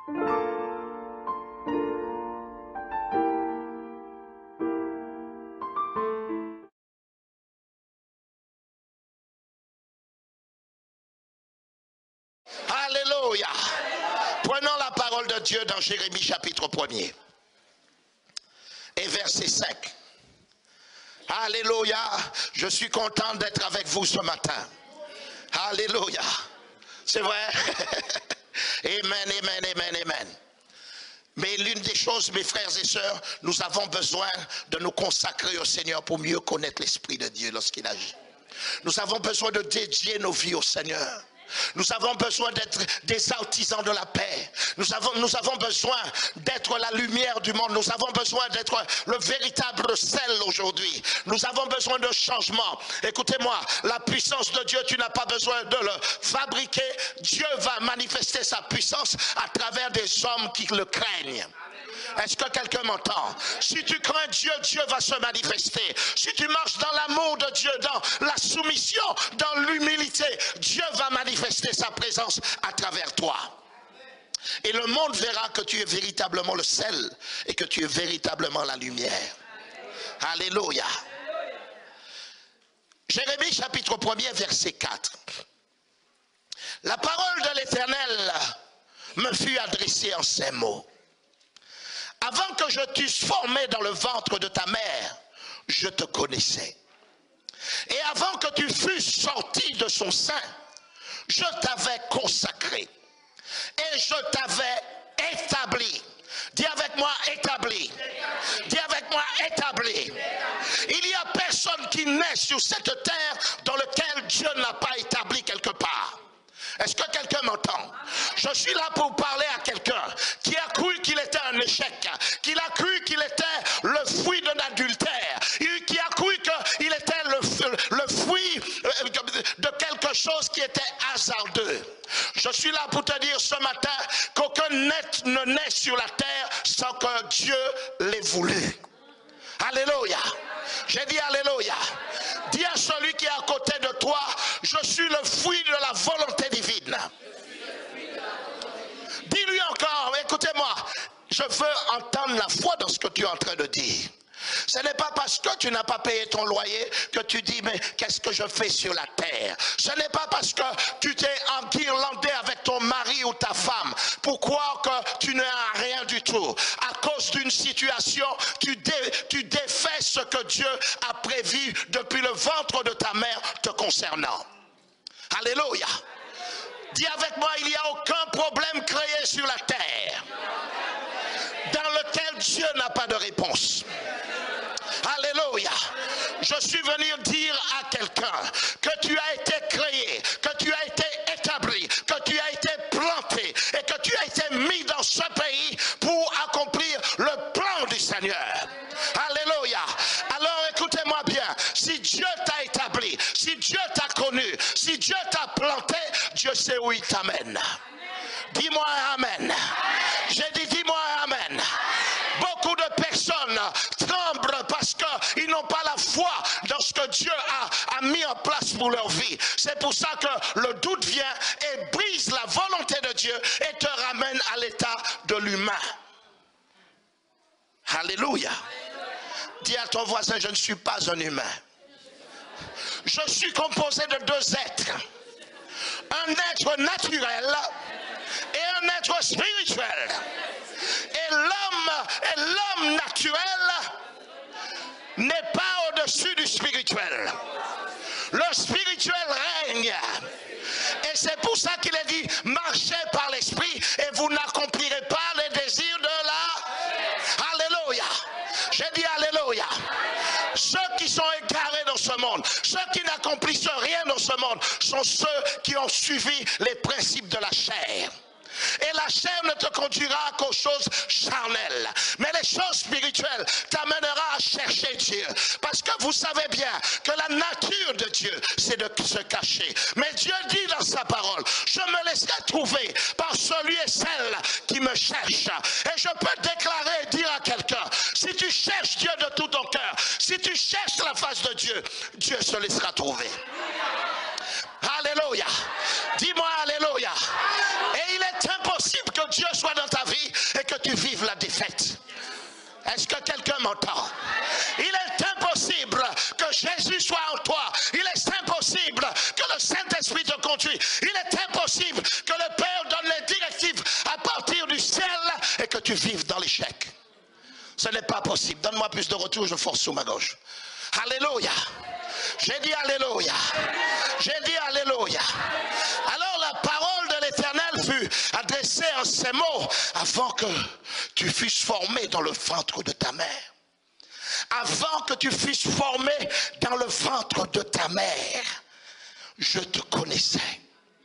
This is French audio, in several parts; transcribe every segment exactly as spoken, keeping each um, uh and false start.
Alléluia. Prenons la parole de Dieu dans Jérémie chapitre premier et verset cinq. Alléluia. Je suis content d'être avec vous ce matin. Alléluia. C'est vrai. Amen, amen, amen, amen. Mais l'une des choses, mes frères et sœurs, nous avons besoin de nous consacrer au Seigneur pour mieux connaître l'Esprit de Dieu lorsqu'il agit. Nous avons besoin de dédier nos vies au Seigneur. Nous avons besoin d'être des artisans de la paix. Nous avons, nous avons besoin d'être la lumière du monde. Nous avons besoin d'être le véritable sel aujourd'hui. Nous avons besoin de changement. Écoutez-moi, la puissance de Dieu, tu n'as pas besoin de le fabriquer. Dieu va manifester sa puissance à travers des hommes qui le craignent. Est-ce que quelqu'un m'entend? Si tu crains Dieu, Dieu va se manifester. Si tu marches dans l'amour de Dieu, dans la soumission, dans l'humilité, Dieu va manifester sa présence à travers toi. Et le monde verra que tu es véritablement le sel et que tu es véritablement la lumière. Alléluia. Jérémie chapitre premier verset quatre. La parole de l'Éternel me fut adressée en ces mots. Avant que je t'eusse formé dans le ventre de ta mère, je te connaissais. Et avant que tu fusses sorti de son sein, je t'avais consacré. Et je t'avais établi. Dis avec moi, établi. Dis avec moi, établi. Il n'y a personne qui naît sur cette terre dans laquelle Dieu n'a pas établi quelque part. Est-ce que quelqu'un m'entend? Je suis là pour parler à quelqu'un qui a cru qu'il était un échec, qui a cru qu'il était le fruit d'un adultère, qui a cru qu'il était le, le fruit de quelque chose qui était hasardeux. Je suis là pour te dire ce matin qu'aucun net ne naît sur la terre sans que Dieu l'ait voulu. Alléluia. J'ai dit alléluia. Dis à celui qui est à côté de toi, je suis le fruit de la volonté divine. Dis-lui encore, écoutez-moi, je veux entendre la foi dans ce que tu es en train de dire. Ce n'est pas parce que tu n'as pas payé ton loyer que tu dis mais qu'est-ce que je fais sur la terre. Ce n'est pas parce que tu t'es enguirlandé avec ton mari ou ta femme pour croire que tu n'as rien du tout. À cause d'une situation, tu, dé, tu défais ce que Dieu a prévu depuis le ventre de ta mère te concernant. Alléluia. Dis avec moi, il n'y a aucun problème créé sur la terre dans lequel Dieu n'a pas de réponse. Alléluia. Je suis venu dire à quelqu'un que tu as été créé, que tu as été établi, que tu as été planté et que tu as été mis dans ce pays pour accomplir le plan du Seigneur. Alléluia. Alors écoutez-moi bien, si Dieu t'a établi, si Dieu t'a connu, si Dieu t'a planté, Dieu sait où il t'amène. Dis-moi amen. J'ai dit dis-moi amen. Beaucoup de personnes tremblent parce qu'ils n'ont pas la foi dans ce que Dieu a, a mis en place pour leur vie. C'est pour ça que le doute vient et brise la volonté de Dieu et te ramène à l'état de l'humain. Alléluia. Dis à ton voisin, je ne suis pas un humain. Je suis composé de deux êtres. Un être naturel et un être spirituel. Et l'homme, et l'homme naturel n'est pas au-dessus du spirituel. Le spirituel règne. Et c'est pour ça qu'il est dit, marchez par l'esprit et vous n'accomplirez pas les désirs de la... Alléluia. J'ai dit alléluia. Ceux qui sont égarés dans ce monde, ceux qui n'accomplissent rien dans ce monde, sont ceux qui ont suivi les principes de la chair. Et la chair ne te conduira qu'aux choses charnelles. Mais les choses spirituelles t'amènera à chercher Dieu. Parce que vous savez bien que la nature de Dieu, c'est de se cacher. Mais Dieu dit dans sa parole, je me laisserai trouver par celui et celle qui me cherche. Et je peux déclarer et dire à quelqu'un, si tu cherches Dieu de tout ton cœur, si tu cherches la face de Dieu, Dieu se laissera trouver. Alléluia. Dis-moi alléluia. Et il est impossible que Dieu soit dans ta défaite. Est-ce que quelqu'un m'entend? Il est impossible que Jésus soit en toi. Il est impossible que le Saint-Esprit te conduise. Il est impossible que le Père donne les directives à partir du ciel et que tu vives dans l'échec. Ce n'est pas possible. Donne-moi plus de retour, je force sur ma gauche. Alléluia. J'ai dit Alléluia. J'ai dit Alléluia. Alors la parole de l'Éternel fut adressée en ces mots: avant que tu fusses formé dans le ventre de ta mère. Avant que tu fusses formé dans le ventre de ta mère, je te connaissais.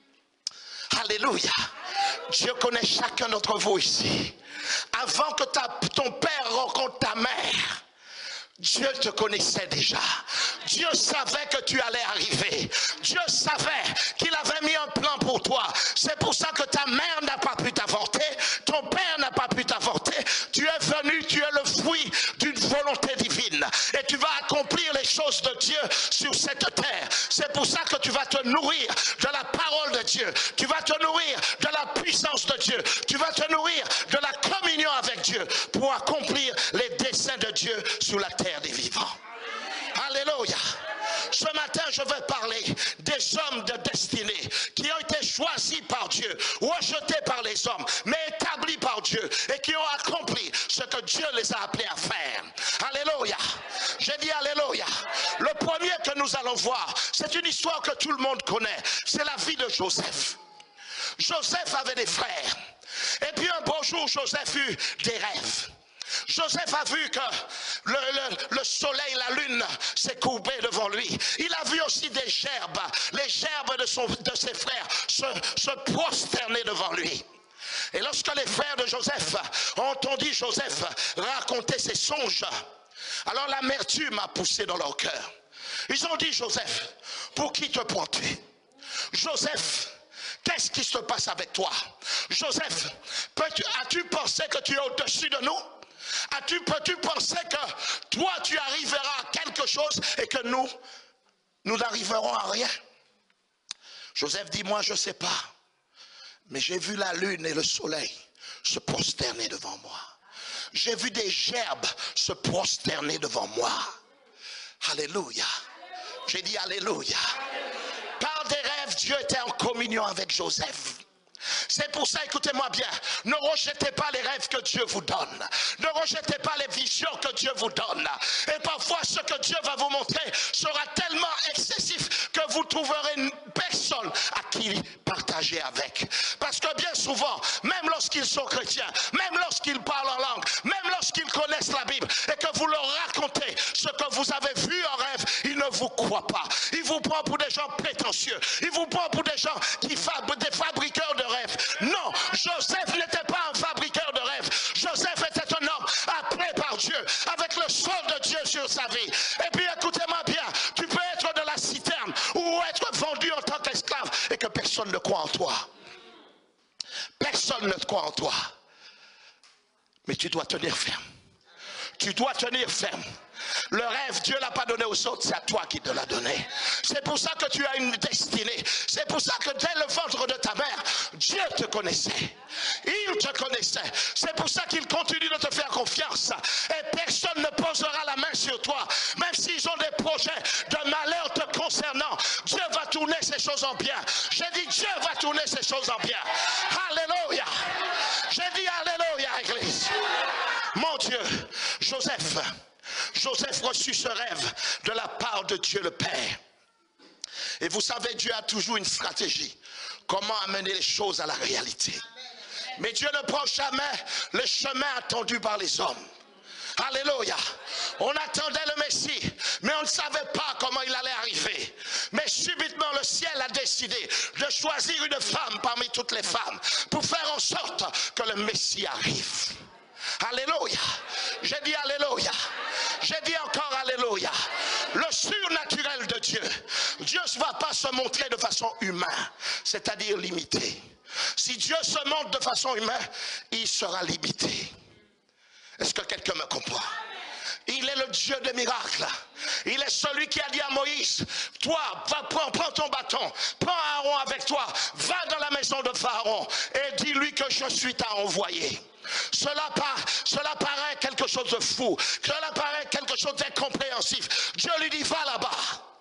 Alléluia. Dieu connaît chacun d'entre vous ici. Avant que ta, ton père rencontre ta mère, Dieu te connaissait déjà. Dieu savait que tu allais arriver. Dieu savait qu'il avait mis un plan pour toi. C'est pour ça que ta mère n'a pas pu t'avorter. Ton père n'a pas pu t'avorter. Tu es venu, tu es le fruit d'une volonté divine. Et tu vas accomplir les choses de Dieu sur cette terre. C'est pour ça que tu vas te nourrir de la parole de Dieu. Tu vas te nourrir de la puissance de Dieu. Tu vas te nourrir de la communion avec Dieu pour accomplir les desseins de Dieu sur la terre des vivants. Alléluia. Ce matin, je vais parler des hommes de destinée qui ont été choisis par Dieu, rejetés par les hommes, mais établis par Dieu et qui ont accompli ce que Dieu les a appelés à faire. Alléluia. J'ai dit Alléluia. Le premier que nous allons voir, c'est une histoire que tout le monde connaît. C'est la vie de Joseph. Joseph avait des frères. Et puis un beau jour, Joseph eut des rêves. Joseph a vu que le, le, le soleil, la lune s'est courbé devant lui. Il a vu aussi des gerbes, les gerbes de, son, de ses frères se, se prosterner devant lui. Et lorsque les frères de Joseph ont entendu Joseph raconter ses songes, alors l'amertume a poussé dans leur cœur. Ils ont dit: Joseph, pour qui te prends-tu? Joseph, qu'est-ce qui se passe avec toi? Joseph, as-tu pensé que tu es au-dessus de nous? As-tu, peux-tu penser que toi tu arriveras à quelque chose et que nous, nous n'arriverons à rien? Joseph dit: moi je ne sais pas, mais j'ai vu la lune et le soleil se prosterner devant moi. J'ai vu des gerbes se prosterner devant moi. Alléluia. J'ai dit Alléluia. Par des rêves, Dieu était en communion avec Joseph. C'est pour ça, écoutez-moi bien, ne rejetez pas les rêves que Dieu vous donne. Ne rejetez pas les visions que Dieu vous donne. Et parfois, ce que Dieu va vous montrer sera tellement excessif que vous trouverez personne à qui partager avec. Parce que bien souvent, même lorsqu'ils sont chrétiens, même lorsqu'ils parlent en langue, même lorsqu'ils connaissent la Bible, et que vous leur racontez ce que vous avez vu en rêve, ils ne vous croient pas. Ils vous prennent pour des gens prétentieux. Ils vous prennent pour des gens qui fabriquent des fabricants de rêves. Non, Joseph n'était pas un fabriqueur de rêves. Joseph était un homme appelé par Dieu, avec le sceau de Dieu sur sa vie. Et puis écoutez-moi bien, tu peux être de la citerne ou être vendu en tant qu'esclave et que personne ne croit en toi. Personne ne croit en toi. Mais tu dois tenir ferme. Tu dois tenir ferme. Le rêve, Dieu ne l'a pas donné aux autres, c'est à toi qui te l'a donné. C'est pour ça que tu as une destinée. C'est pour ça que dès le ventre de ta mère, Dieu te connaissait. Il te connaissait. C'est pour ça qu'il continue de te faire confiance. Et personne ne posera la main sur toi. Même s'ils ont des projets de malheur te concernant, Dieu va tourner ces choses en bien. J'ai dit Dieu va tourner ces choses en bien. Alléluia. J'ai dit Alléluia, Église. Mon Dieu, Joseph. Joseph reçut ce rêve de la part de Dieu le Père. Et vous savez, Dieu a toujours une stratégie. Comment amener les choses à la réalité. Mais Dieu ne prend jamais le chemin attendu par les hommes. Alléluia. On attendait le Messie, mais on ne savait pas comment il allait arriver. Mais subitement, le ciel a décidé de choisir une femme parmi toutes les femmes pour faire en sorte que le Messie arrive. Alléluia. J'ai dit Alléluia. J'ai dit encore Alléluia. Le surnaturel de Dieu. Dieu ne va pas se montrer de façon humaine, c'est-à-dire limité. Si Dieu se montre de façon humaine, il sera limité. Est-ce que quelqu'un me comprend? Il est le Dieu des miracles. Il est celui qui a dit à Moïse: toi, va, prends, prends ton bâton, prends Aaron avec toi, va dans la maison de Pharaon et dis-lui que je suis à envoyer. Cela, par, cela paraît quelque chose de fou. Cela paraît quelque chose d'incompréhensif. Dieu lui dit, va là-bas.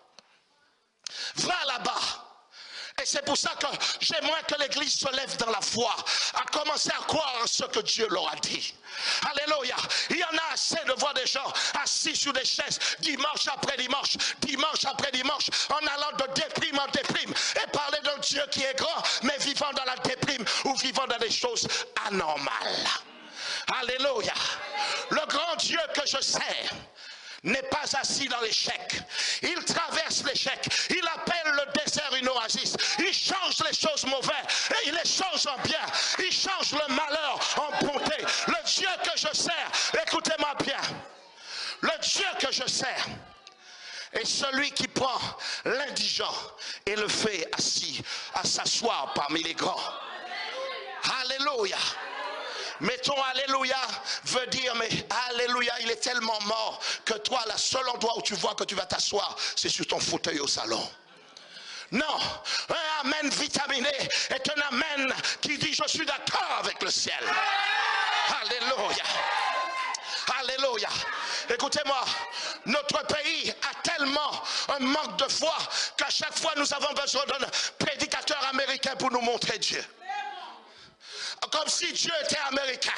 Va là-bas. Et c'est pour ça que j'aimerais que l'église se lève dans la foi, à commencer à croire en ce que Dieu leur a dit. Alléluia. Il y en a assez de voir des gens assis sur des chaises, dimanche après dimanche, dimanche après dimanche, en allant de déprime en déprime, et parler d'un Dieu qui est grand, mais vivant dans la déprime ou vivant dans des choses anormales. Alléluia. Le grand Dieu que je sers n'est pas assis dans l'échec. Il traverse l'échec. Il appelle le désert une oasis. Il change les choses mauvaises et il les change en bien. Il change le malheur en bonté. Le Dieu que je sers, écoutez-moi bien, le Dieu que je sers est celui qui prend l'indigent et le fait assis, à s'asseoir parmi les grands. Alléluia. Mettons alléluia veut dire mais alléluia il est tellement mort que toi le seul endroit où tu vois que tu vas t'asseoir c'est sur ton fauteuil au salon. Non, un amen vitaminé est un amen qui dit je suis d'accord avec le ciel. Alléluia. Alléluia. Écoutez-moi, notre pays a tellement un manque de foi qu'à chaque fois nous avons besoin d'un prédicateur américain pour nous montrer Dieu. Comme si Dieu était américain.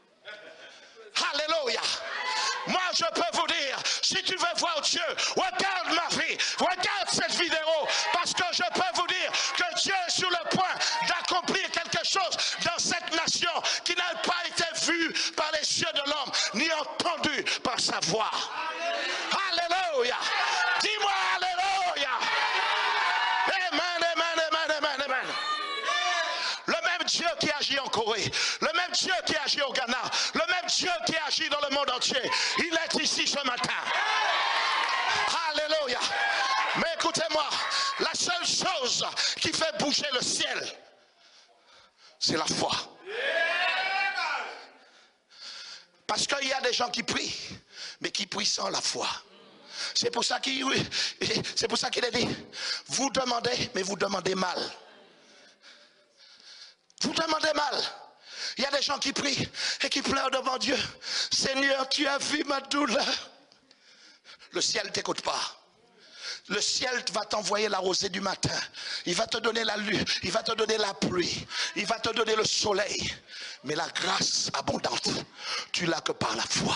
Alléluia. Moi je peux vous dire, si tu veux voir Dieu, regarde ma vie, regarde cette vidéo, parce que je peux vous dire que Dieu est sur le point d'accomplir quelque chose dans cette nation qui n'a pas été vue par les yeux de l'homme, ni entendue par sa voix. Alléluia. Dis-moi alléluia. Amen, amen, amen, amen, amen. Le même Dieu qui agit en Corée, le même Dieu qui agit au Ghana, le même Dieu qui agit dans le monde entier, il est ici ce matin. Alléluia. Mais écoutez-moi, la seule chose qui fait bouger le ciel, c'est la foi. Parce qu'il y a des gens qui prient, mais qui prient sans la foi. C'est pour ça qu'il c'est pour ça qu'il a dit, vous demandez, mais vous demandez mal. Vous demandez mal. Il y a des gens qui prient et qui pleurent devant Dieu. Seigneur, tu as vu ma douleur. Le ciel ne t'écoute pas. Le ciel va t'envoyer la rosée du matin. Il va te donner la lune. Il va te donner la pluie. Il va te donner le soleil. Mais la grâce abondante, tu l'as que par la foi.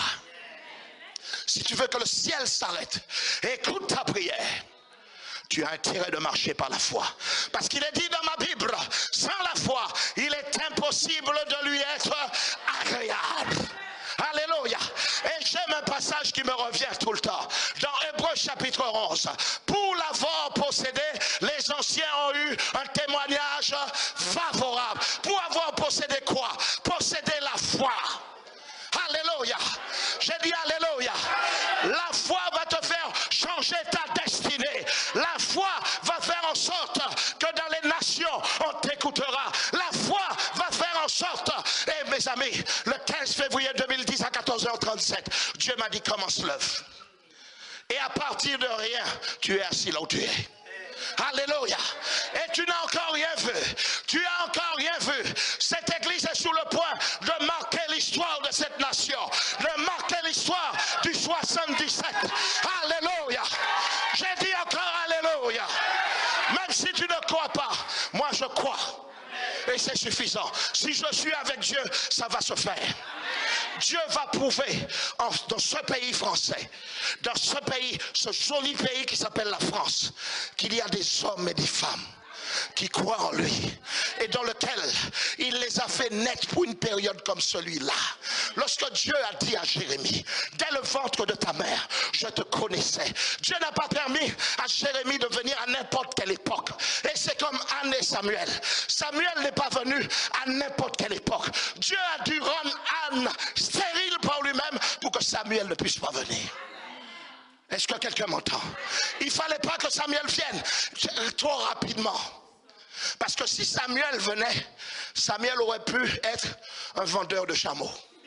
Si tu veux que le ciel s'arrête, écoute ta prière. Tu as intérêt de marcher par la foi. Parce qu'il est dit dans ma Bible, sans la foi, il est impossible de lui être agréable. Alléluia. Et j'aime un passage qui me revient tout le temps. Dans Hébreux chapitre onze. Pour l'avoir possédé, les anciens ont eu un témoignage favorable. Pour avoir possédé quoi? Posséder la foi. Alléluia. J'ai dit alléluia. La foi va te faire changer ta destinée. La foi va faire en sorte que dans les nations, on t'écoutera. La foi va faire en sorte, et mes amis, le quinze février deux mille dix à quatorze heures trente-sept, Dieu m'a dit commence-l'œuvre. Et à partir de rien, tu es assis là où tu es. Alléluia. Et tu n'as encore rien vu. Tu as encore rien vu. Cette église est sur le point de marquer l'histoire de cette nation. De marquer l'histoire du soixante-dix-sept. Alléluia. J'ai dit encore alléluia. Même si tu ne crois pas, moi je crois. Et c'est suffisant. Si je suis avec Dieu, ça va se faire. Dieu va prouver en, dans ce pays français, dans ce pays, ce joli pays qui s'appelle la France, qu'il y a des hommes et des femmes qui croient en lui et dans lequel il les a fait naître pour une période comme celui-là. Lorsque Dieu a dit à Jérémie, dès le ventre de ta mère, je te connaissais. Dieu n'a pas permis à Jérémie de venir à n'importe quelle époque. Et c'est comme Anne et Samuel. Samuel n'est pas venu à n'importe quelle époque. Dieu a dû rendre Anne stérile par lui-même pour que Samuel ne puisse pas venir. Est-ce que quelqu'un m'entend? Il ne fallait pas que Samuel vienne trop rapidement. Parce que si Samuel venait, Samuel aurait pu être un vendeur de chameaux.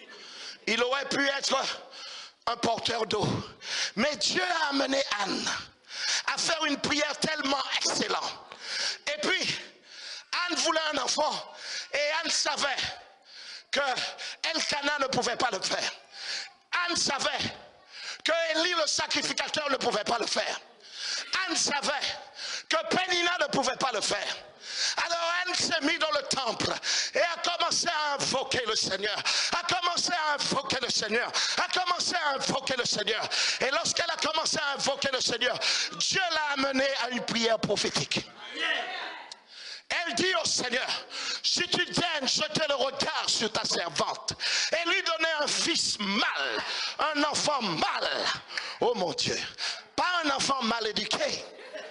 Il aurait pu être un porteur d'eau. Mais Dieu a amené Anne à faire une prière tellement excellente. Et puis, Anne voulait un enfant. Et Anne savait que Elkanah ne pouvait pas le faire. Anne savait que Élie le sacrificateur ne pouvait pas le faire. Anne savait que Pénina ne pouvait pas le faire. Alors Anne s'est mise dans le temple et a commencé à invoquer le Seigneur, a commencé à invoquer le Seigneur, a commencé à invoquer le Seigneur. Et lorsqu'elle a commencé à invoquer le Seigneur, Dieu l'a amenée à une prière prophétique. Elle dit au Seigneur, si tu daignes jeter le regard sur ta servante et lui donner un fils mâle, un enfant mâle, oh mon Dieu, pas un enfant mal éduqué,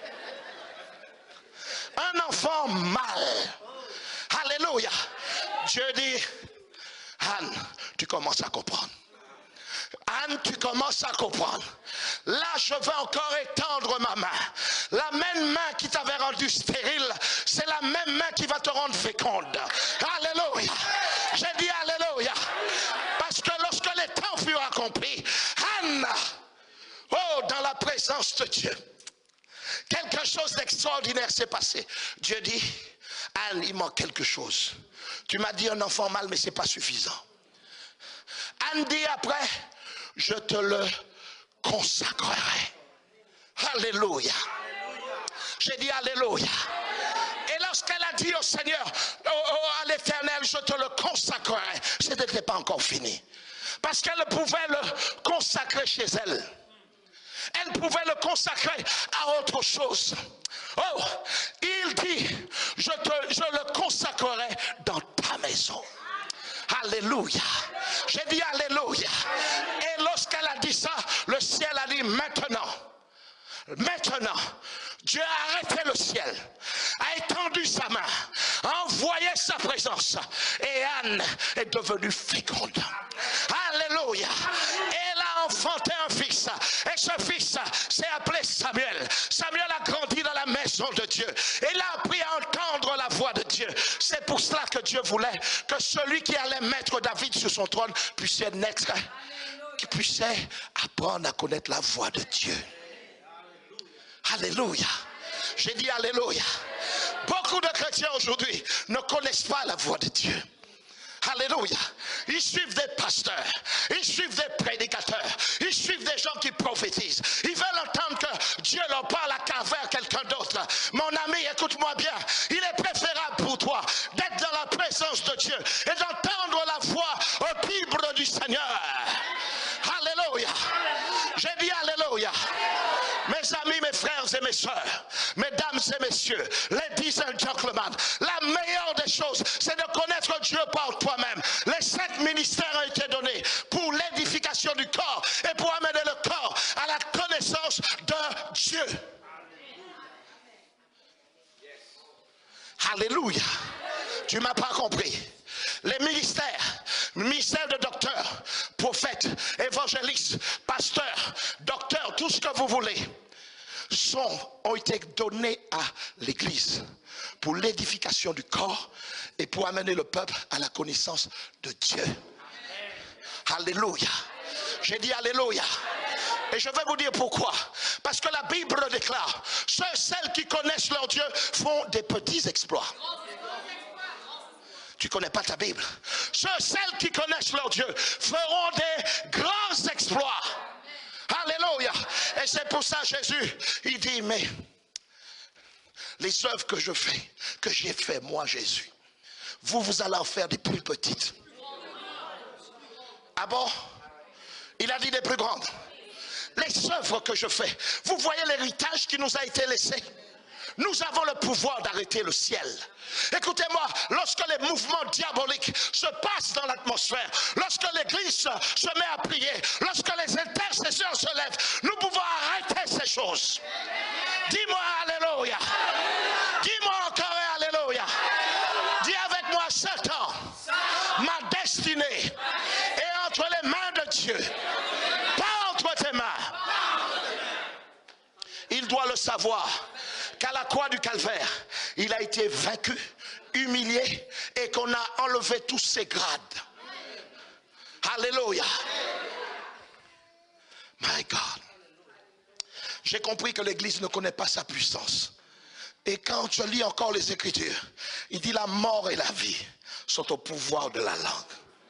un enfant mâle. Alléluia. Dieu dit, Anne, tu commences à comprendre. Anne, tu commences à comprendre. Là, je vais encore étendre ma main. La même main qui t'avait rendu stérile, c'est la même main qui va te rendre féconde. Alléluia. J'ai dit alléluia. Parce que lorsque les temps furent accomplis, Anne, oh, dans la présence de Dieu, quelque chose d'extraordinaire s'est passé. Dieu dit, Anne, il manque quelque chose. Tu m'as dit un enfant mâle, mais ce n'est pas suffisant. Anne dit après, je te le consacrerai. Alléluia. J'ai dit alléluia. Et lorsqu'elle a dit au Seigneur, oh, oh, à l'Éternel, je te le consacrerai, ce n'était pas encore fini. Parce qu'elle pouvait le consacrer chez elle. Elle pouvait le consacrer à autre chose. Oh, il dit, je, te, je le consacrerai dans ta maison. Alléluia. J'ai dit alléluia. Et lorsqu'elle a dit ça, le ciel a dit maintenant, maintenant, Dieu a arrêté le ciel, a étendu sa main, a envoyé sa présence. Et Anne est devenue féconde. Alléluia. Elle a enfanté un fils. Et ce fils s'est appelé Samuel. Samuel a grandi dans la maison de Dieu. Et il a appris à entendre la voix de Dieu. C'est pour cela que Dieu voulait que celui qui allait mettre David sur son trône puisse naître, qui puisse apprendre à connaître la voix de Dieu. Alléluia. J'ai dit alléluia. Beaucoup de chrétiens aujourd'hui ne connaissent pas la voix de Dieu. Alléluia. Ils suivent des pasteurs, ils suivent des prédicateurs, ils suivent des gens qui prophétisent. Ils veulent entendre que Dieu leur parle à travers quelqu'un d'autre. Mon ami, écoute-moi bien. Il est préférable pour toi d'être dans la présence de Dieu et d'entendre la voix audible du Seigneur. Alléluia. J'ai dit alléluia. Mes amis, mes frères et mes soeurs, mesdames et messieurs, ladies and gentlemen, la meilleure des choses, c'est de connaître Dieu par toi-même. Les sept ministères ont été donnés pour l'édification du corps et pour amener le corps à la connaissance de Dieu. Alléluia. Tu ne m'as pas compris. Les ministères, ministère de docteur, prophète, évangéliste, pasteur, docteur, tout ce que vous voulez, sont, ont été donnés à l'Église pour l'édification du corps et pour amener le peuple à la connaissance de Dieu. Alléluia. J'ai dit alléluia. Et je vais vous dire pourquoi. Parce que la Bible déclare, ceux et celles qui connaissent leur Dieu font des petits exploits. Tu ne connais pas ta Bible. Ceux et celles qui connaissent leur Dieu feront des grands exploits. Alléluia. Et c'est pour ça Jésus, il dit, mais les œuvres que je fais, que j'ai fait moi Jésus, vous, vous allez en faire des plus petites. Ah bon? Il a dit des plus grandes. Les œuvres que je fais, vous voyez l'héritage qui nous a été laissé? Nous avons le pouvoir d'arrêter le ciel. Écoutez-moi, lorsque les mouvements diaboliques se passent dans l'atmosphère, lorsque l'église se met à prier, lorsque les intercesseurs se lèvent, nous pouvons arrêter ces choses. Dis-moi alléluia. Dis-moi encore alléluia. Dis avec moi, Satan, ma destinée est entre les mains de Dieu, pas entre tes mains. Il doit le savoir qu'à la croix du calvaire, il a été vaincu, humilié et qu'on a enlevé tous ses grades. Alléluia. My God. J'ai compris que l'église ne connaît pas sa puissance. Et quand je lis encore les Écritures, il dit la mort et la vie sont au pouvoir de la langue.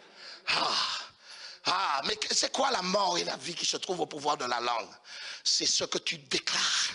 Ah, ah, mais c'est quoi la mort et la vie qui se trouvent au pouvoir de la langue? C'est ce que tu déclares.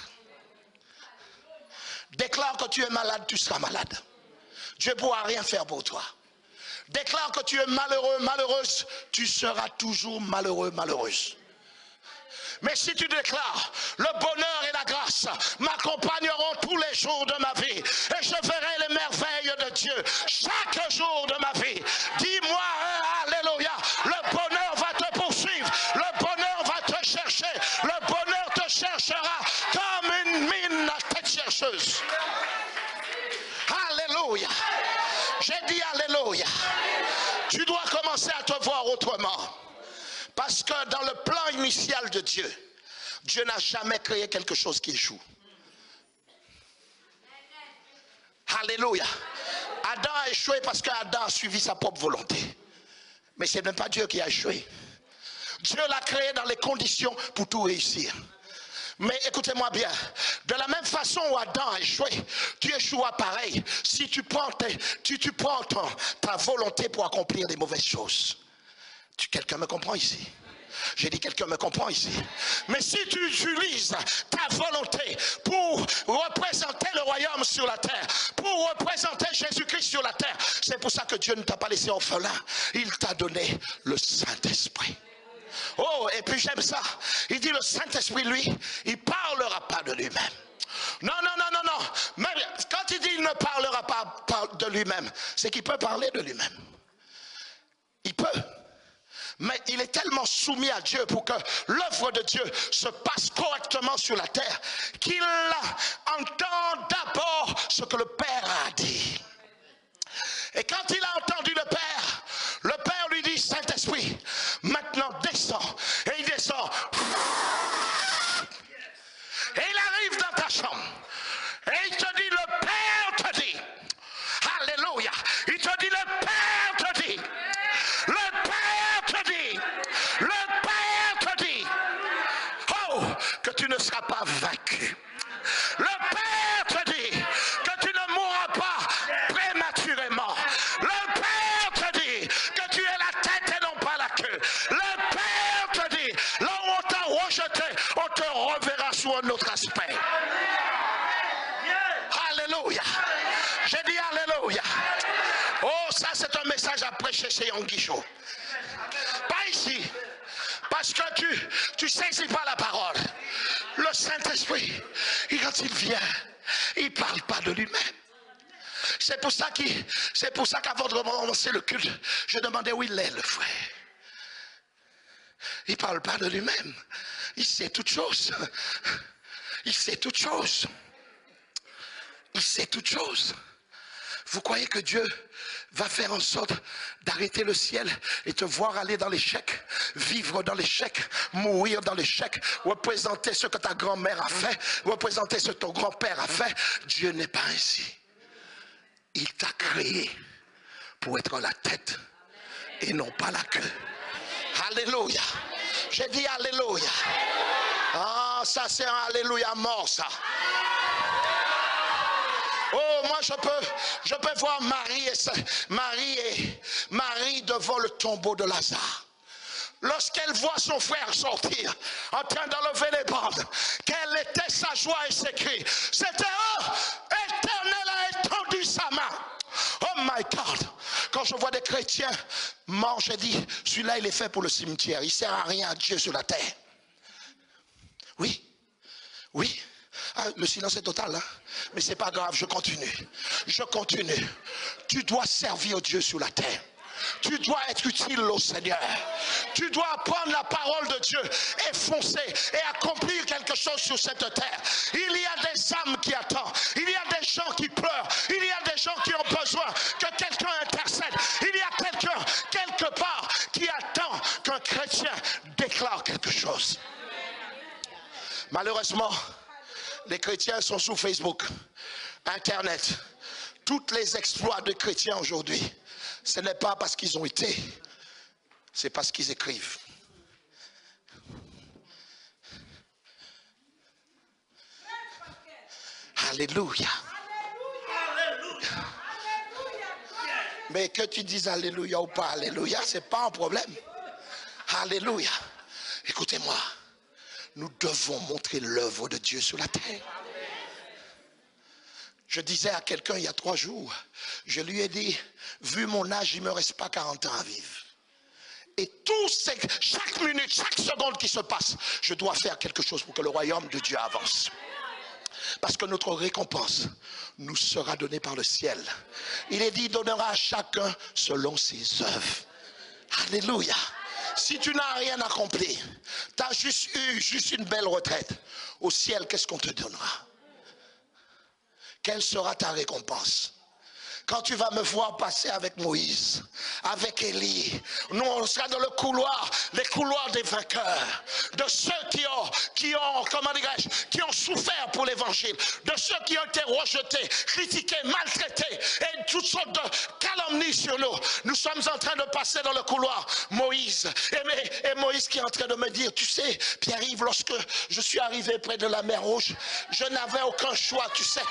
Déclare que tu es malade, tu seras malade. Dieu ne pourra rien faire pour toi. Déclare que tu es malheureux, malheureuse, tu seras toujours malheureux, malheureuse. Mais si tu déclares, le bonheur et la grâce m'accompagneront tous les jours de ma vie et je verrai les merveilles de Dieu chaque jour de ma vie. Dis-moi, alléluia, le bonheur va te poursuivre, le bonheur va te chercher, le bonheur te cherchera comme une mine à tête chercheuse. Alléluia. J'ai dit alléluia. Tu dois commencer à te voir autrement. Parce que dans le plan initial de Dieu, Dieu n'a jamais créé quelque chose qui échoue. Alléluia. Adam a échoué parce qu'Adam a suivi sa propre volonté. Mais ce n'est pas Dieu qui a échoué. Dieu l'a créé dans les conditions pour tout réussir. Mais écoutez-moi bien, de la même façon où Adam a échoué, tu échoueras pareil si tu prends, tes, tu, tu prends ton, ta volonté pour accomplir des mauvaises choses. Quelqu'un me comprend ici? J'ai dit quelqu'un me comprend ici. Mais si tu utilises ta volonté pour représenter le royaume sur la terre, pour représenter Jésus-Christ sur la terre, c'est pour ça que Dieu ne t'a pas laissé orphelin. Il t'a donné le Saint-Esprit. Oh, et puis j'aime ça. Il dit le Saint-Esprit, lui, il ne parlera pas de lui-même. Non, non, non, non, non. Mais quand il dit il ne parlera pas de lui-même, c'est qu'il peut parler de lui-même. Il peut. Mais il est tellement soumis à Dieu pour que l'œuvre de Dieu se passe correctement sur la terre qu'il entend d'abord ce que le Père a dit. Et quand il a entendu le Père, le Père lui dit, Saint-Esprit, maintenant descends. Et il descend. Et il arrive dans ta chambre. Et il te dit, le Père te dit. Alléluia. Il te dit, le Père te dit. Le Père te dit. Le Père te dit. Oh, que tu ne seras pas vaincu. Le Père te dit que tu ne mourras pas prématurément. Le Père te dit que tu es la tête et non pas la queue. Le Père te dit, là où on t'a rejeté, on te reverra sous un autre aspect. Alléluia. J'ai dit alléluia. Oh, ça c'est un message à prêcher chez Yanguicho. Pas ici. Parce que tu tu saisis pas la parole. Le Saint-Esprit, et quand il vient, il ne parle pas de lui-même. C'est pour ça qu'il, c'est pour ça qu'avant de commencer le culte, je demandais où il est le frère. Il ne parle pas de lui-même. Il sait toutes choses. Il sait toutes choses. Il sait toutes choses. Vous croyez que Dieu va faire en sorte d'arrêter le ciel et te voir aller dans l'échec, vivre dans l'échec, mourir dans l'échec, représenter ce que ta grand-mère a fait, représenter ce que ton grand-père a fait? Dieu n'est pas ainsi. Il t'a créé pour être la tête et non pas la queue. Alléluia. J'ai dit alléluia. Ah, ça c'est un alléluia mort ça. Oh, moi je peux, je peux voir Marie et, Marie et Marie devant le tombeau de Lazare. Lorsqu'elle voit son frère sortir, en train d'enlever les bandes, quelle était sa joie et ses cris. C'était, oh, Éternel a étendu sa main. Oh my God. Quand je vois des chrétiens morts, je dis, celui-là il est fait pour le cimetière. Il ne sert à rien à Dieu sur la terre. Oui, oui. Ah, le silence est total, hein? Mais c'est pas grave, je continue. Je continue. Tu dois servir Dieu sur la terre. Tu dois être utile au Seigneur. Tu dois prendre la parole de Dieu et foncer et accomplir quelque chose sur cette terre. Il y a des âmes qui attendent. Il y a des gens qui pleurent. Il y a des gens qui ont besoin que quelqu'un intercède. Il y a quelqu'un quelque part qui attend qu'un chrétien déclare quelque chose. Malheureusement, les chrétiens sont sur Facebook, Internet. Tous les exploits de chrétiens aujourd'hui, ce n'est pas parce qu'ils ont été, c'est parce qu'ils écrivent. Alléluia. Mais que tu dises alléluia ou pas alléluia, ce n'est pas un problème. Alléluia. Écoutez-moi, nous devons montrer l'œuvre de Dieu sur la terre. Je disais à quelqu'un il y a trois jours, je lui ai dit, vu mon âge, il ne me reste pas quarante ans à vivre. Et tout ces, chaque minute, chaque seconde qui se passe, je dois faire quelque chose pour que le royaume de Dieu avance. Parce que notre récompense nous sera donnée par le ciel. Il est dit, il donnera à chacun selon ses œuvres. Alléluia. Si tu n'as rien accompli, tu as juste eu juste une belle retraite, au ciel, qu'est-ce qu'on te donnera? Quelle sera ta récompense? Quand tu vas me voir passer avec Moïse, avec Élie, nous on sera dans le couloir, les couloirs des vainqueurs, de ceux qui ont, qui ont, comment dirais-je, qui ont souffert pour l'évangile, de ceux qui ont été rejetés, critiqués, maltraités, et toutes sortes de calomnies sur nous. Nous sommes en train de passer dans le couloir, Moïse, et, et Moïse qui est en train de me dire, tu sais, Pierre-Yves, lorsque je suis arrivé près de la mer Rouge, je n'avais aucun choix, tu sais.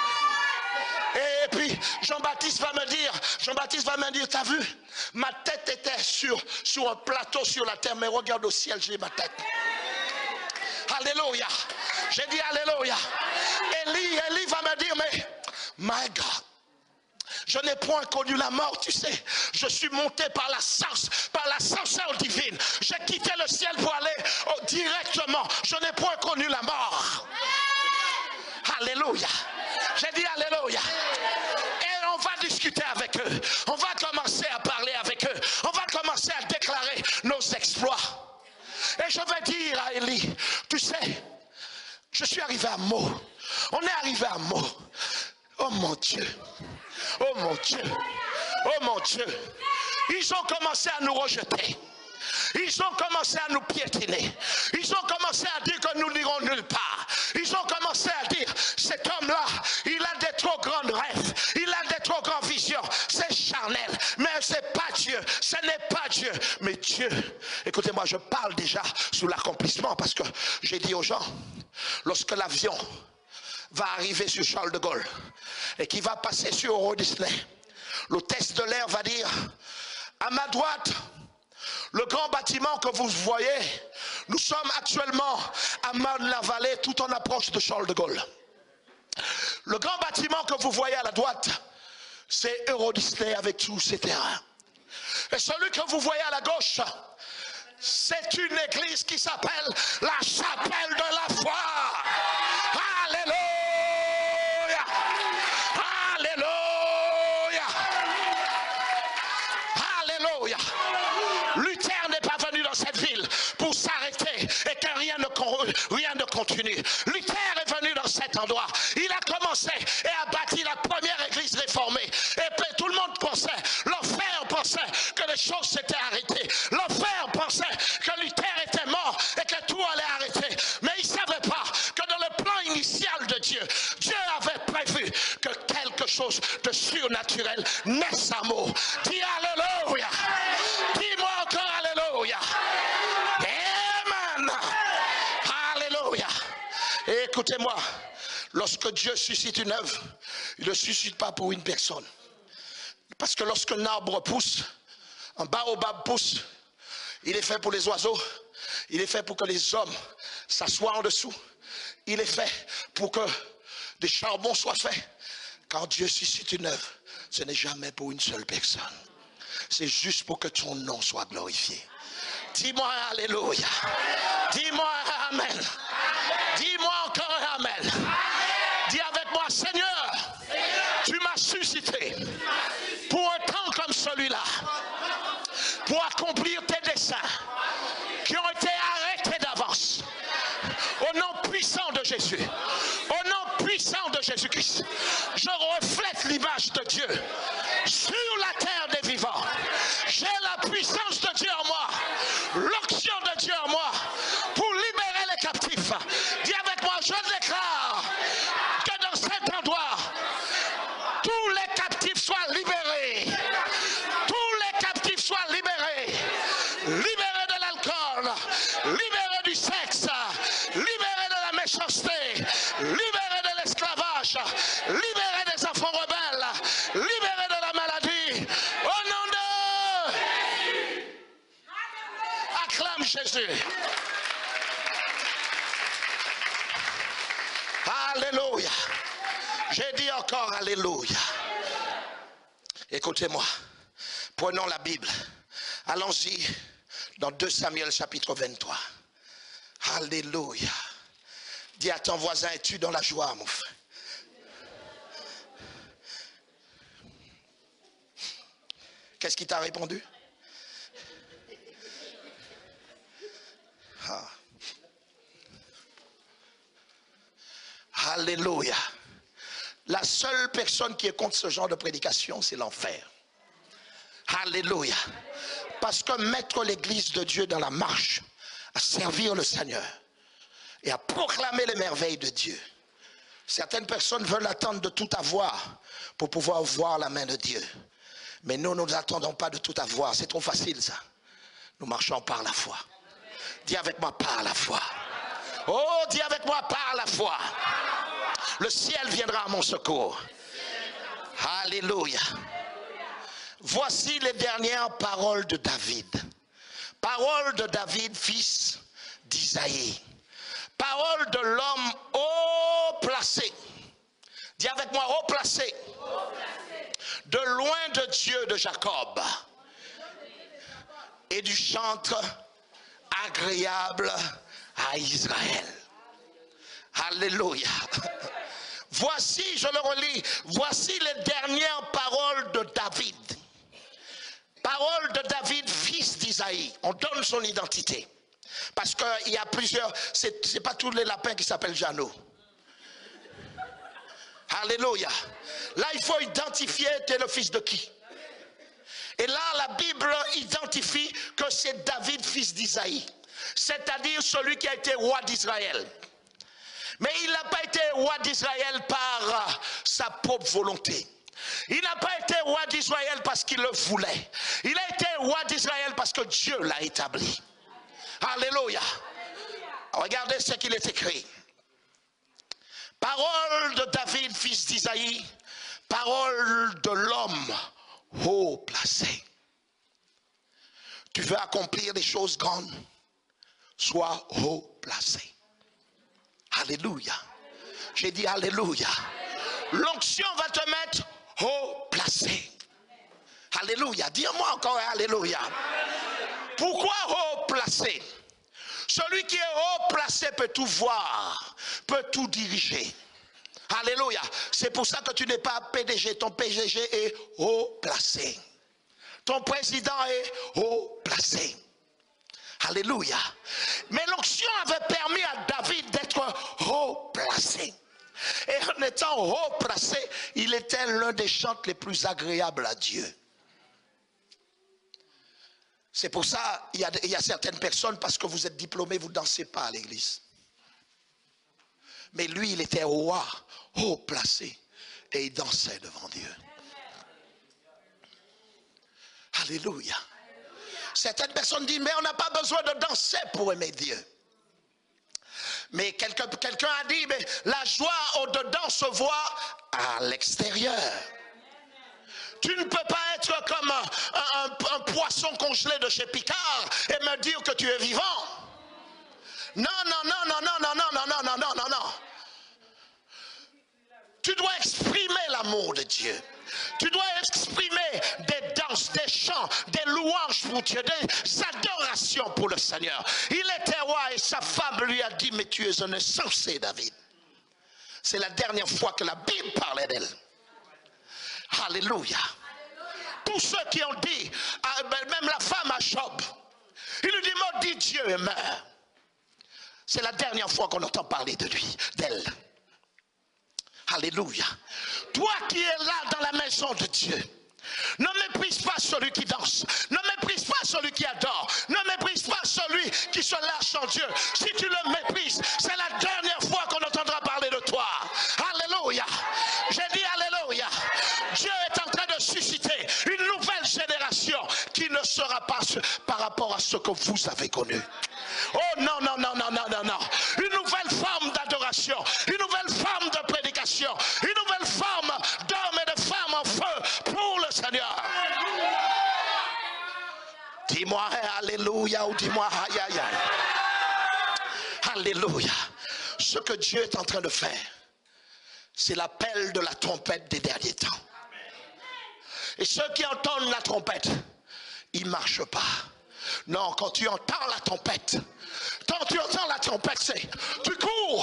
Et puis Jean-Baptiste va me dire, Jean-Baptiste va me dire, t'as vu, ma tête était sur, sur un plateau sur la terre, mais regarde au ciel, j'ai ma tête. Alléluia. J'ai dit alléluia. Élie, Élie va me dire, mais my God, je n'ai point connu la mort, tu sais. Je suis monté par la sens, par la censeur divine. J'ai quitté le ciel pour aller oh, directement. Je n'ai point connu la mort. Alléluia. J'ai dit alléluia. Et on va discuter avec eux. On va commencer à parler avec eux. On va commencer à déclarer nos exploits. Et je vais dire à Élie, tu sais, je suis arrivé à Meaux. On est arrivé à Meaux. Oh mon Dieu. Oh mon Dieu. Oh mon Dieu. Ils ont commencé à nous rejeter. Ils ont commencé à nous piétiner. Ils ont commencé à dire que nous n'irons nulle part. Ils ont commencé à dire, cet homme-là, il a des trop grands rêves. Il a des trop grandes visions. C'est charnel. Mais ce n'est pas Dieu. Ce n'est pas Dieu. Mais Dieu, écoutez-moi, je parle déjà sous l'accomplissement parce que j'ai dit aux gens, lorsque l'avion va arriver sur Charles de Gaulle et qui va passer sur Euro Disney, l'hôtesse de l'air va dire, à ma droite, le grand bâtiment que vous voyez, nous sommes actuellement à Marne-la-Vallée, tout en approche de Charles de Gaulle. Le grand bâtiment que vous voyez à la droite, c'est Euro Disney avec tous ses terrains. Et celui que vous voyez à la gauche, c'est une église qui s'appelle la chapelle de la foi. Alléluia! Alléluia! Alléluia! Luther n'est pas venu dans cette ville pour s'arrêter et que rien ne, rien ne continue. Luther est venu dans cet endroit. Il a commencé et a bâti la première église réformée. Et puis tout le monde pensait, l'enfer pensait que les choses s'étaient arrêtées. L'enfer pensait que Luther était mort et que tout allait arrêter. Mais il ne savait pas que dans le plan initial de Dieu, Dieu avait prévu que quelque chose de surnaturel naisse à Meaux. Dis alléluia. Dis-moi encore alléluia. Amen. Alléluia. Et écoutez-moi, lorsque Dieu suscite une œuvre, il ne le suscite pas pour une personne. Parce que lorsqu'un arbre pousse, un baobab pousse, il est fait pour les oiseaux, il est fait pour que les hommes s'assoient en dessous, il est fait pour que des charbons soient faits. Quand Dieu suscite une œuvre, ce n'est jamais pour une seule personne. C'est juste pour que ton nom soit glorifié. Dis-moi alléluia. Dis-moi amen. Dis-moi encore amen. Dis avec moi, Seigneur, tu m'as suscité pour un temps comme celui-là, pour accomplir tes desseins qui ont été arrêtés d'avance. Au nom puissant de Jésus, au nom puissant de Jésus-Christ, je reflète l'image de Dieu sur la terre des vivants. J'ai la puissance de Dieu en moi, l'onction de Dieu en moi, pour libérer les captifs. Dis avec moi, je déclare que dans cet endroit, tous les captifs soient libérés. Tous les captifs soient libérés. Libérés de l'alcool, libérés du sexe, libérés de la méchanceté, libérés de l'esclavage, libérés des enfants rebelles, libérés de la maladie. Au nom Acclame Jésus. Alléluia. J'ai dit encore Alléluia. Écoutez-moi. Prenons la Bible. Allons-y dans deux Samuel chapitre vingt-trois. Alléluia. Dis à ton voisin, es-tu dans la joie, mon frère? Qu'est-ce qu'il t'a répondu? Ah. Alléluia. La seule personne qui est contre ce genre de prédication, c'est l'enfer. Alléluia. Parce que mettre l'église de Dieu dans la marche, à servir le Seigneur et à proclamer les merveilles de Dieu. Certaines personnes veulent attendre de tout avoir pour pouvoir voir la main de Dieu. Mais nous, nous n'attendons pas de tout avoir. C'est trop facile ça. Nous marchons par la foi. Dis avec moi, par la foi. Oh, dis avec moi, par la foi. Le ciel viendra à mon secours. Alléluia. Voici les dernières paroles de David. Paroles de David, fils d'Isaïe. Paroles de l'homme haut placé. Dis avec moi, haut placé. De loin de Dieu de Jacob. Et du chantre agréable à Israël. Alléluia. Voici, je le relis, voici les dernières paroles de David. Paroles de David, fils d'Isaïe. On donne son identité. Parce qu'il y a plusieurs, c'est n'est pas tous les lapins qui s'appellent Jeannot. Alléluia. Là, il faut identifier, tu es le fils de qui. Et là, la Bible identifie que c'est David, fils d'Isaïe. C'est-à-dire celui qui a été roi d'Israël. Mais il n'a pas été roi d'Israël par sa propre volonté. Il n'a pas été roi d'Israël parce qu'il le voulait. Il a été roi d'Israël parce que Dieu l'a établi. Alléluia. Regardez ce qu'il est écrit. Parole de David, fils d'Isaïe. Parole de l'homme haut placé. Tu veux accomplir des choses grandes? Sois haut placé. Alléluia. J'ai dit alléluia. L'onction va te mettre haut placé. Alléluia. Dis-moi encore alléluia. Pourquoi haut placé? Celui qui est haut placé peut tout voir, peut tout diriger. Alléluia. C'est pour ça que tu n'es pas P D G. Ton P D G est haut placé. Ton président est haut placé. Alléluia. Mais l'onction avait permis à David d'être haut placé. Et en étant haut placé, il était l'un des chantres les plus agréables à Dieu. C'est pour ça il y a, il y a certaines personnes, parce que vous êtes diplômés, vous ne dansez pas à l'église. Mais lui, il était roi, haut placé, et il dansait devant Dieu. Alléluia. Certaines personnes disent, mais on n'a pas besoin de danser pour aimer Dieu. Mais quelqu'un quelqu'un a dit, mais la joie au-dedans se voit à l'extérieur. Tu ne peux pas être comme un, un, un poisson congelé de chez Picard et me dire que tu es vivant. Non, non, non, non, non, non, non, non, non, non, non, non, non. Tu dois exprimer l'amour de Dieu. Tu dois exprimer des danses, des chants, des louanges pour Dieu, des adorations pour le Seigneur. Il était roi et sa femme lui a dit, mais tu es un insensé, David. C'est la dernière fois que la Bible parlait d'elle. Alléluia. Tous ceux qui ont dit, même la femme à Job, il lui dit, maudit Dieu et meurt. C'est la dernière fois qu'on entend parler de lui, d'elle. Alléluia. Toi qui es là dans la maison de Dieu, ne méprise pas celui qui danse, ne méprise pas celui qui adore, ne méprise pas celui qui se lâche en Dieu. Si tu le méprises, c'est la dernière fois qu'on entendra parler de toi. Alléluia. J'ai dit alléluia. Dieu est en train de susciter une nouvelle génération qui ne sera pas par rapport à ce que vous avez connu. Oh non, non, non, non, non, non, non. Une nouvelle forme d'adoration, une nouvelle forme de prédication, une nouvelle forme d'hommes et de femmes en feu pour le Seigneur. Dis-moi alléluia ou dis-moi aïe aïe aïe. Alléluia. Ce que Dieu est en train de faire, c'est l'appel de la trompette des derniers temps. Et ceux qui entendent la trompette, ils ne marchent pas. Non, quand tu entends la trompette, quand tu entends la trompette, c'est tu cours.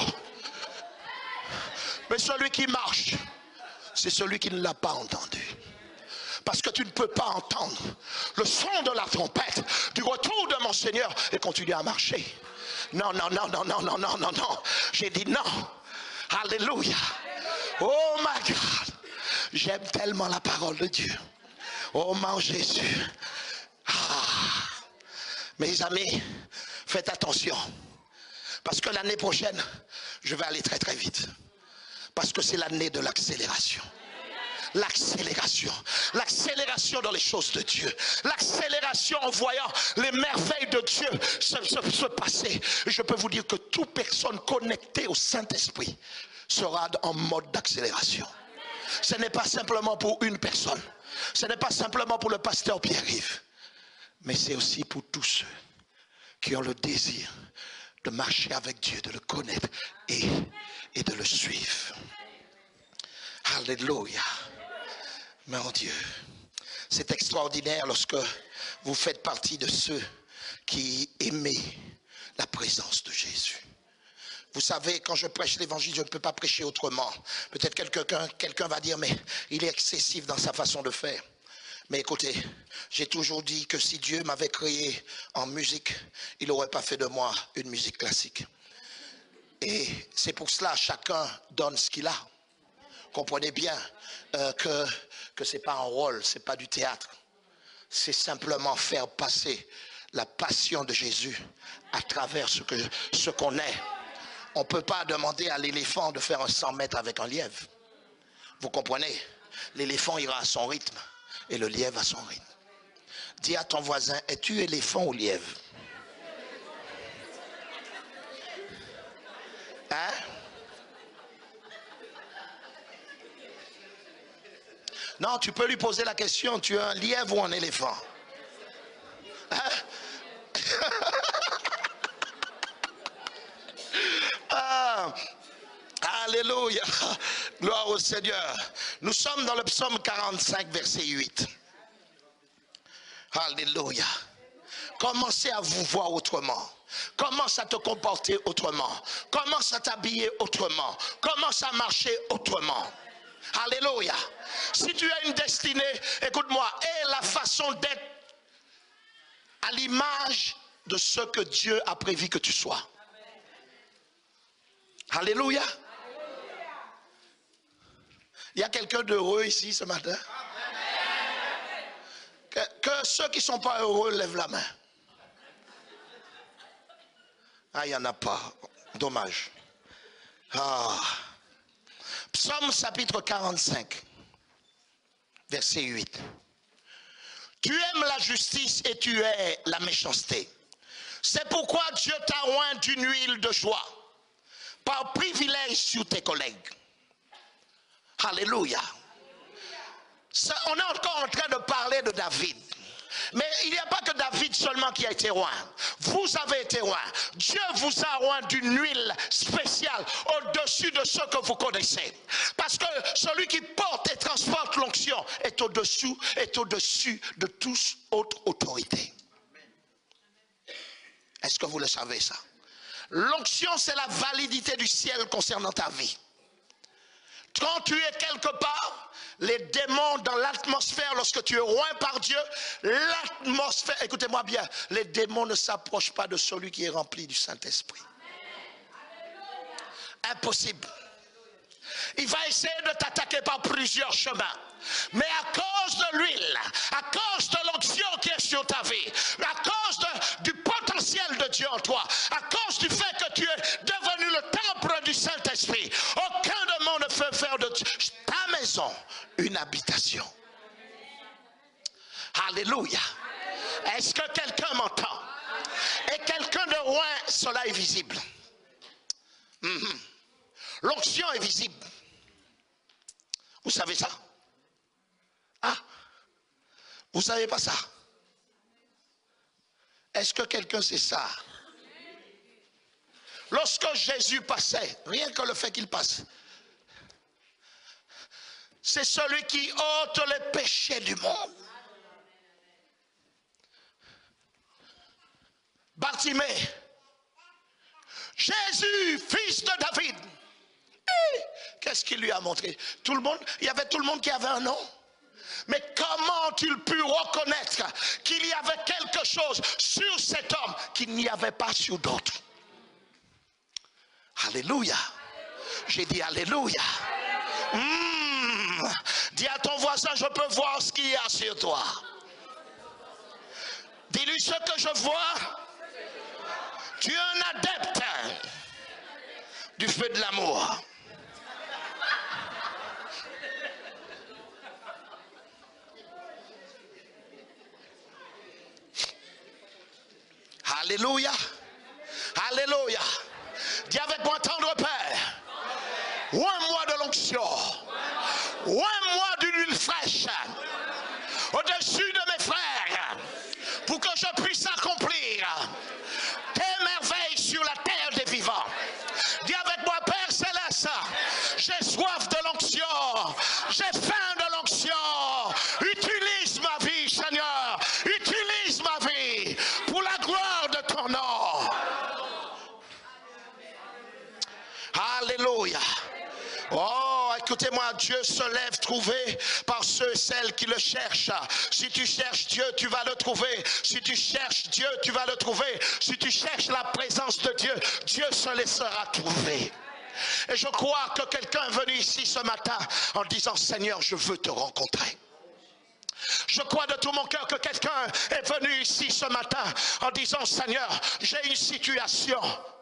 Mais celui qui marche, c'est celui qui ne l'a pas entendu. Parce que tu ne peux pas entendre le son de la trompette du retour de mon Seigneur et continuer à marcher. Non, non, non, non, non, non, non, non, non. J'ai dit non. Alléluia. Oh my God. J'aime tellement la parole de Dieu. Oh mon Jésus. Ah. Mes amis, faites attention. Parce que l'année prochaine, je vais aller très très vite. Parce que c'est l'année de l'accélération. L'accélération, l'accélération dans les choses de Dieu, l'accélération en voyant les merveilles de Dieu se, se, se passer. Je peux vous dire que toute personne connectée au Saint-Esprit sera en mode d'accélération. Ce n'est pas simplement pour une personne, ce n'est pas simplement pour le pasteur Pierre-Yves, mais c'est aussi pour tous ceux qui ont le désir de marcher avec Dieu, de le connaître et, et de le suivre. Alléluia. Mon Dieu, c'est extraordinaire lorsque vous faites partie de ceux qui aimaient la présence de Jésus. Vous savez, quand je prêche l'évangile, je ne peux pas prêcher autrement. Peut-être quelqu'un quelqu'un va dire, mais il est excessif dans sa façon de faire. Mais écoutez, j'ai toujours dit que si Dieu m'avait créé en musique, il n'aurait pas fait de moi une musique classique. Et c'est pour cela, chacun donne ce qu'il a. Comprenez bien euh, que, que ce n'est pas un rôle, ce n'est pas du théâtre. C'est simplement faire passer la passion de Jésus à travers ce que, ce qu'on est. On ne peut pas demander à l'éléphant de faire un cent mètres avec un lièvre. Vous comprenez? L'éléphant ira à son rythme et le lièvre à son rythme. Dis à ton voisin, es-tu éléphant ou lièvre? Hein? Non, tu peux lui poser la question, tu es un lièvre ou un éléphant? Hein? Ah, alléluia, gloire au Seigneur. Nous sommes dans le psaume quarante-cinq, verset huit. Alléluia. Commencez à vous voir autrement. Commence à te comporter autrement. Commence à t'habiller autrement. Commence à marcher autrement. Alléluia. Si tu as une destinée, écoute-moi, et la façon d'être à l'image de ce que Dieu a prévu que tu sois. Alléluia. Il y a quelqu'un d'heureux ici ce matin? Que, que ceux qui ne sont pas heureux lèvent la main. Ah, il n'y en a pas. Dommage. Ah. Psaume chapitre quarante-cinq, verset huit. Tu aimes la justice et tu hais la méchanceté. C'est pourquoi Dieu t'a oint d'une huile de joie, par privilège sur tes collègues. Alléluia. Ça, on est encore en train de parler de David. Mais il n'y a pas que David seulement qui a été roi. Vous avez été roi. Dieu vous a roi d'une huile spéciale au-dessus de ce que vous connaissez. Parce que celui qui porte et transporte l'onction est au-dessus, est au-dessus de toute autre autorité. Est-ce que vous le savez ça? L'onction, c'est la validité du ciel concernant ta vie. Quand tu es quelque part, les démons dans l'atmosphère, lorsque tu es roi par Dieu, l'atmosphère, écoutez-moi bien, les démons ne s'approchent pas de celui qui est rempli du Saint-Esprit. Impossible. Il va essayer de t'attaquer par plusieurs chemins. Mais à cause de l'huile, à cause de l'onction qui est sur ta vie, à cause de, du potentiel de Dieu en toi, à cause du fait que tu es devenu le temple du Saint-Esprit, aucun démon ne peut faire de ta maison une habitation. Alléluia. Est-ce que quelqu'un m'entend? Et quelqu'un de loin, cela est visible. Mm-hmm. L'onction est visible. Vous savez ça? Ah, vous ne savez pas ça? Est-ce que quelqu'un sait ça? Lorsque Jésus passait, rien que le fait qu'il passe, c'est celui qui ôte les péchés du monde. Bartimée, Jésus, fils de David. Qu'est-ce qu'il lui a montré? Tout le monde, il y avait tout le monde qui avait un nom. Mais comment il put reconnaître qu'il y avait quelque chose sur cet homme qu'il n'y avait pas sur d'autres? Alléluia. J'ai dit alléluia. Mmh. Dis à ton voisin, je peux voir ce qu'il y a sur toi. Dis-lui ce que je vois. Tu es un adepte du feu de l'amour. Alléluia. Alléluia. Dis avec moi, tendre Père. Oins-moi de l'onction. Oins-moi d'une huile fraîche. Au-dessus de mes frères. Pour que je puisse accomplir tes merveilles sur la terre des vivants. Dis avec moi, Père Céleste. J'ai soif de l'onction. J'ai faim de l'onction. Utilise ma vie, Seigneur. Utilise ma vie pour la gloire de ton nom. Alléluia. Oh, écoutez-moi, Dieu se lève trouvé par ceux et celles qui le cherchent. Si tu cherches Dieu, tu vas le trouver. Si tu cherches Dieu, tu vas le trouver. Si tu cherches la présence de Dieu, Dieu se laissera trouver. Et je crois que quelqu'un est venu ici ce matin en disant, Seigneur, je veux te rencontrer. Je crois de tout mon cœur que quelqu'un est venu ici ce matin en disant, Seigneur, j'ai une situation.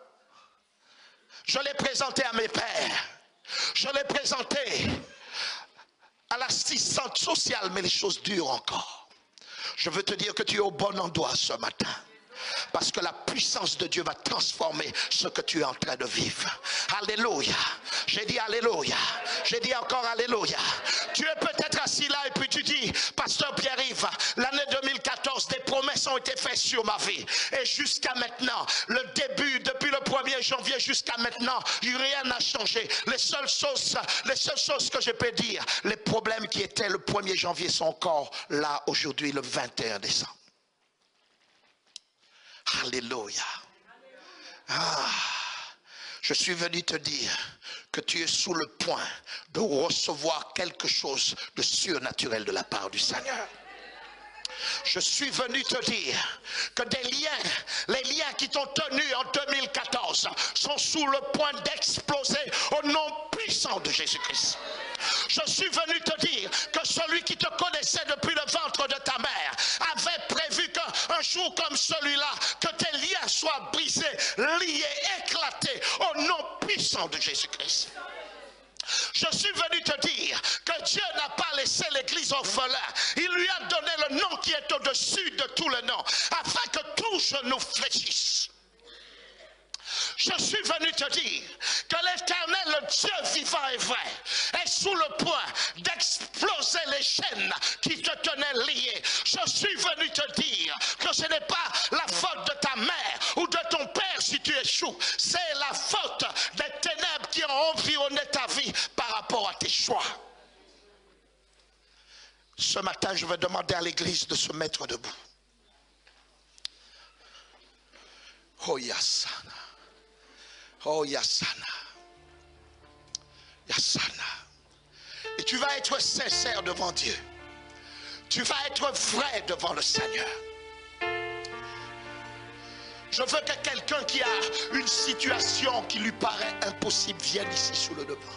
Je l'ai présentée à mes pères. Je l'ai présenté à l'assistante sociale, mais les choses durent encore. Je veux te dire que tu es au bon endroit ce matin. Parce que la puissance de Dieu va transformer ce que tu es en train de vivre. Alléluia. J'ai dit alléluia. J'ai dit encore alléluia. Tu es peut-être assis là et puis tu dis, Pasteur Pierre-Yves, l'année deux mille quatorze, des promesses ont été faites sur ma vie. Et jusqu'à maintenant, le début, depuis le premier janvier jusqu'à maintenant, rien n'a changé. Les seules choses, les seules choses que je peux dire, les problèmes qui étaient le premier janvier sont encore là aujourd'hui, le vingt et un décembre. Alléluia. Ah, je suis venu te dire que tu es sous le point de recevoir quelque chose de surnaturel de la part du Seigneur. Je suis venu te dire que des liens, les liens qui t'ont tenu en deux mille quatorze sont sous le point d'exploser au nom puissant de Jésus-Christ. Je suis venu te dire que celui qui te connaissait depuis le ventre de ta mère avait prévu qu'un jour comme celui-là, que tes liens soient brisés, liés, éclatés au nom puissant de Jésus-Christ. Je suis venu te dire que Dieu n'a pas laissé l'église orphelin. Il lui a donné le nom qui est au-dessus de tout le nom, afin que tout genou fléchisse. Je suis venu te dire que l'Éternel, le Dieu vivant et vrai, est sous le point d'exploser les chaînes qui te tenaient lié. Je suis venu te dire que ce n'est pas la faute de ta mère ou de ton père si tu échoues. C'est la faute des ténèbres qui ont environné ta vie par rapport à tes choix. Ce matin, je vais demander à l'église de se mettre debout. Oh Yassana. Oh Yassana. Yassana. Et tu vas être sincère devant Dieu. Tu vas être vrai devant le Seigneur. Je veux que quelqu'un qui a une situation qui lui paraît impossible vienne ici sous le devant.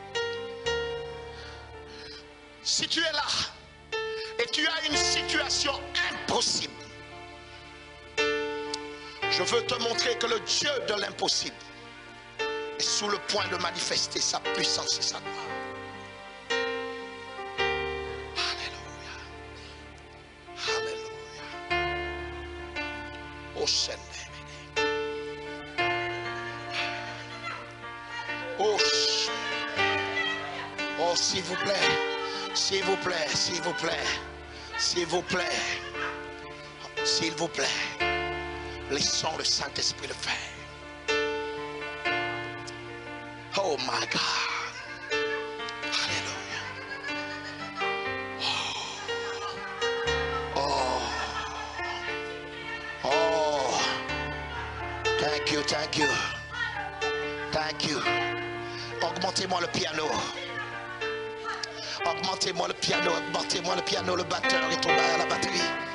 Si tu es là et tu as une situation impossible, je veux te montrer que le Dieu de l'impossible est sous le point de manifester sa puissance et sa gloire. Alléluia. Alléluia. Oh Seigneur. Oh, oh s'il vous plaît. S'il vous plaît. S'il vous plaît. S'il vous plaît. S'il vous plaît. Laissons le Saint-Esprit le faire. Oh my God. Alléluia. Oh. Oh. Oh. Thank you, thank you. Thank you. Augmentez-moi le piano. Augmentez-moi le piano, augmentez-moi le piano, le batteur est tombé à la batterie.